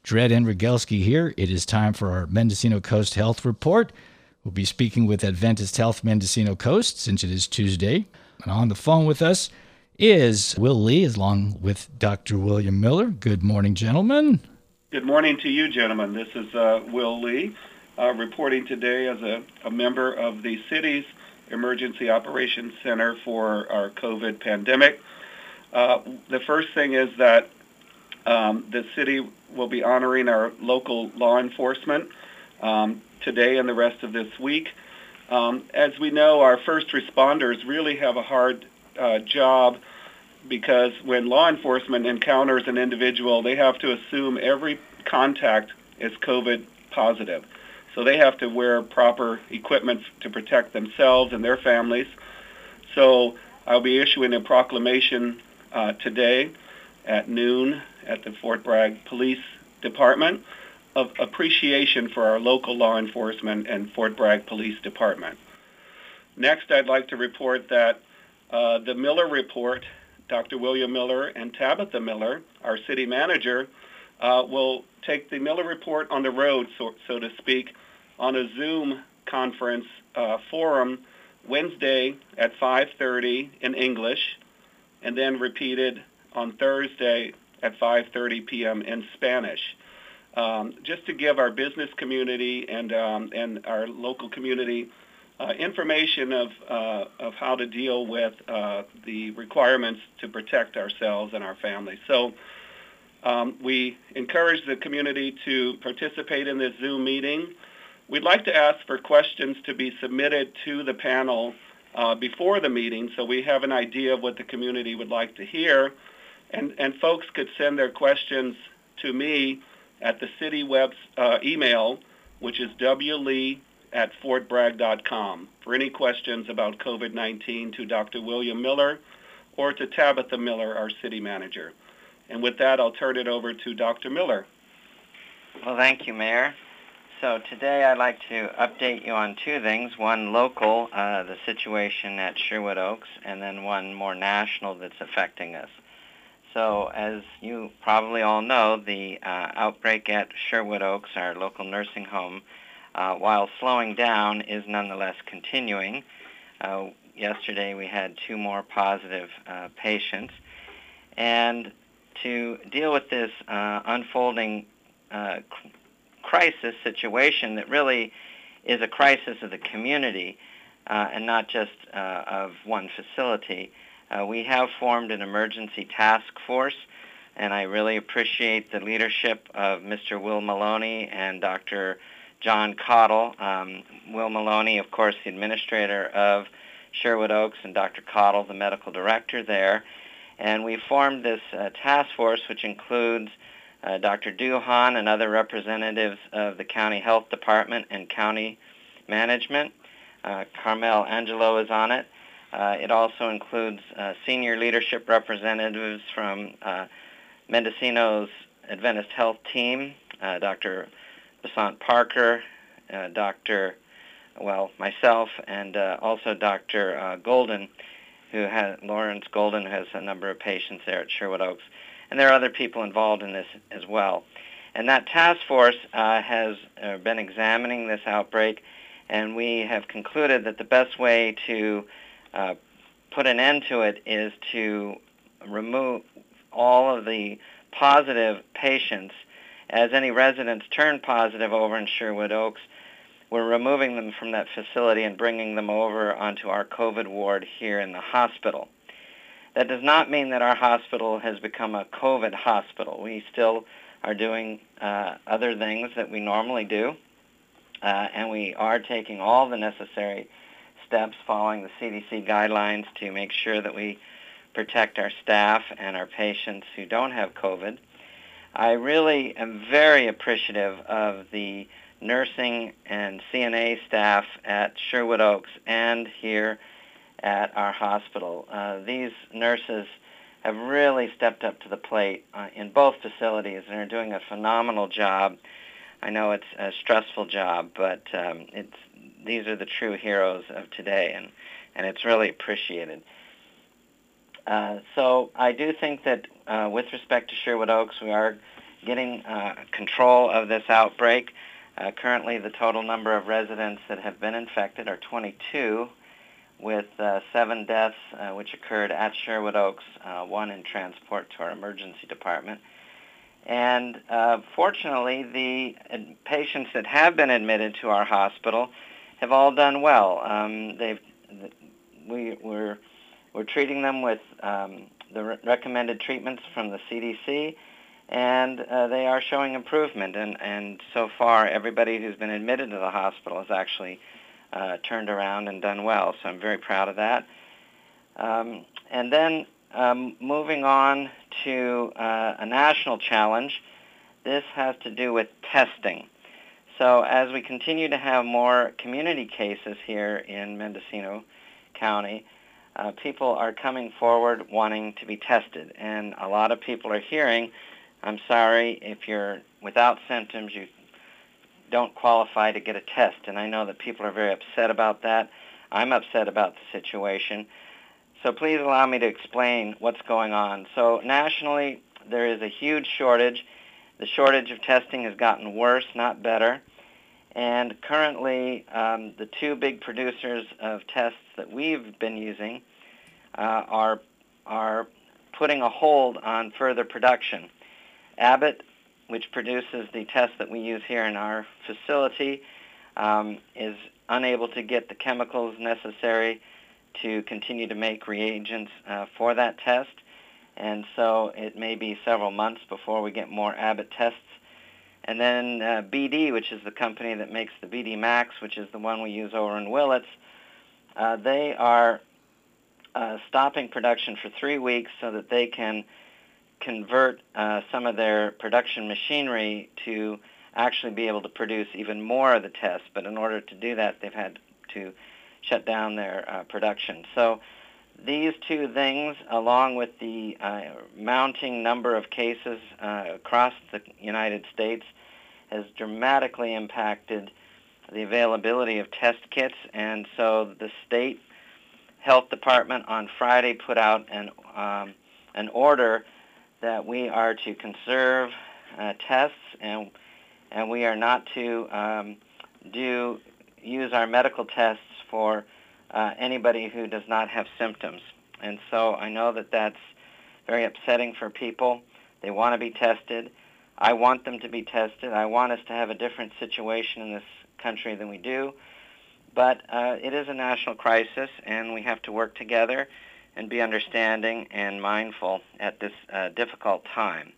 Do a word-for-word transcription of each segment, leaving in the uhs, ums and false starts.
Dred Enrigelski here. It is time for our Mendocino Coast Health Report. We'll be speaking with Adventist Health Mendocino Coast since it is Tuesday. And on the phone with us is Will Lee, along with Doctor William Miller. Good morning, gentlemen. Good morning to you, gentlemen. This is uh, Will Lee, uh, reporting today as a, a member of the city's Emergency Operations Center for our COVID pandemic. Uh, the first thing is that um, the city will be honoring our local law enforcement um, today and the rest of this week. Um, as we know, our first responders really have a hard uh, job because when law enforcement encounters an individual, they have to assume every contact is COVID positive. So they have to wear proper equipment to protect themselves and their families. So I'll be issuing a proclamation uh, today at noon at the Fort Bragg Police Department of appreciation for our local law enforcement and Fort Bragg Police Department. Next, I'd like to report that uh, the Miller Report, Doctor William Miller and Tabitha Miller, our city manager, uh, will take the Miller Report on the road, so, so to speak, on a Zoom conference uh, forum Wednesday at five thirty in English, and then repeated on Thursday at five thirty p.m. in Spanish. Um, just to give our business community and um, and our local community uh, information of uh, of how to deal with uh, the requirements to protect ourselves and our families. So um, we encourage the community to participate in this Zoom meeting. We'd like to ask for questions to be submitted to the panel uh, before the meeting so we have an idea of what the community would like to hear. And, and folks could send their questions to me at the city web's uh, email, which is w lee at fort bragg dot com, for any questions about COVID nineteen to Doctor William Miller or to Tabitha Miller, our city manager. And with that, I'll turn it over to Doctor Miller. Well, thank you, Mayor. So today I'd like to update you on two things. One local, uh, the situation at Sherwood Oaks, and then one more national that's affecting us. So as you probably all know, the uh, outbreak at Sherwood Oaks, our local nursing home, uh, while slowing down, is nonetheless continuing. Uh, yesterday we had two more positive uh, patients. And to deal with this uh, unfolding uh, crisis situation that really is a crisis of the community uh, and not just uh, of one facility, Uh, we have formed an emergency task force, and I really appreciate the leadership of Mister Will Maloney and Doctor John Cottle. Um, Will Maloney, of course, the administrator of Sherwood Oaks, and Doctor Cottle, the medical director there. And we formed this uh, task force, which includes uh, Doctor Duhan and other representatives of the county health department and county management. Uh, Carmel Angelo is on it. Uh, it also includes uh, senior leadership representatives from uh, Mendocino's Adventist Health team, uh, Doctor Basant Parker, uh, Doctor, well, myself, and uh, also Doctor Uh, Golden, who has, Lawrence Golden, who has a number of patients there at Sherwood Oaks. And there are other people involved in this as well. And that task force uh, has uh, been examining this outbreak, and we have concluded that the best way to Uh, put an end to it is to remove all of the positive patients. As any residents turn positive over in Sherwood Oaks, we're removing them from that facility and bringing them over onto our COVID ward here in the hospital. That does not mean that our hospital has become a COVID hospital. We still are doing uh, other things that we normally do, uh, and we are taking all the necessary steps following the C D C guidelines to make sure that we protect our staff and our patients who don't have COVID. I really am very appreciative of the nursing and C N A staff at Sherwood Oaks and here at our hospital. Uh, these nurses have really stepped up to the plate uh, in both facilities and are doing a phenomenal job. I know it's a stressful job, but um, it's these are the true heroes of today, and, and it's really appreciated. Uh, so I do think that uh, with respect to Sherwood Oaks, we are getting uh, control of this outbreak. Uh, currently, the total number of residents that have been infected are twenty-two, with uh, seven deaths uh, which occurred at Sherwood Oaks, uh, one in transport to our emergency department. And uh, fortunately, the ad- patients that have been admitted to our hospital have all done well. Um, they've th- we, we're, we're treating them with um, the re- recommended treatments from the C D C, and uh, they are showing improvement. And, and so far, everybody who's been admitted to the hospital has actually uh, turned around and done well. So I'm very proud of that. Um, and then um, moving on to uh, a national challenge, this has to do with testing. So as we continue to have more community cases here in Mendocino County, uh, people are coming forward wanting to be tested. And a lot of people are hearing, I'm sorry, if you're without symptoms, you don't qualify to get a test. And I know that people are very upset about that. I'm upset about the situation. So please allow me to explain what's going on. So nationally, there is a huge shortage. The shortage of testing has gotten worse, not better. And currently, um, the two big producers of tests that we've been using uh, are, are putting a hold on further production. Abbott, which produces the tests that we use here in our facility, um, is unable to get the chemicals necessary to continue to make reagents uh, for that test. And so it may be several months before we get more Abbott tests. And then uh, B D, which is the company that makes the B D Max, which is the one we use over in Willits, uh, they are uh, stopping production for three weeks so that they can convert uh, some of their production machinery to actually be able to produce even more of the tests. But in order to do that, they've had to shut down their uh, production. So these two things, along with the uh, mounting number of cases uh, across the United States, has dramatically impacted the availability of test kits. And so the state health department on Friday put out an, um, an order that we are to conserve uh, tests, and and we are not to um, do use our medical tests for uh, anybody who does not have symptoms. And so I know that that's very upsetting for people. They want to be tested. I want them to be tested. I want us to have a different situation in this country than we do. But uh, it is a national crisis, and we have to work together and be understanding and mindful at this uh, difficult time.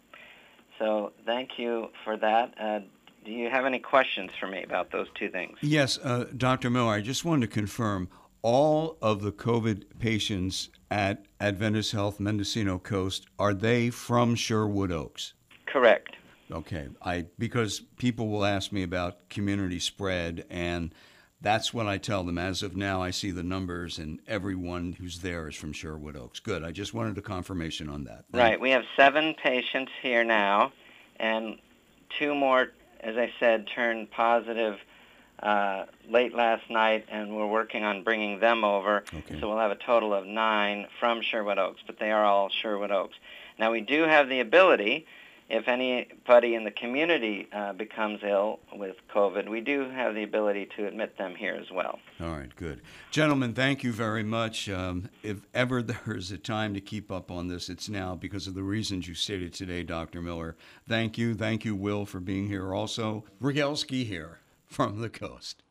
So thank you for that. Uh, do you have any questions for me about those two things? Yes, uh, Doctor Miller, I just wanted to confirm all of the COVID patients at Adventist Health Mendocino Coast, are they from Sherwood Oaks? Correct. Okay, I because people will ask me about community spread, and that's what I tell them. As of now, I see the numbers, and everyone who's there is from Sherwood Oaks. Good. I just wanted a confirmation on that. Thank Right. you. We have seven patients here now, and two more, as I said, turned positive uh, late last night, and we're working on bringing them over. Okay. So we'll have a total of nine from Sherwood Oaks, but they are all Sherwood Oaks. Now, we do have the ability, if anybody in the community uh, becomes ill with COVID, we do have the ability to admit them here as well. All right, good. Gentlemen, thank you very much. Um, if ever there's a time to keep up on this, it's now because of the reasons you stated today, Doctor Miller. Thank you. Thank you, Will, for being here also. Rygelski here from the coast.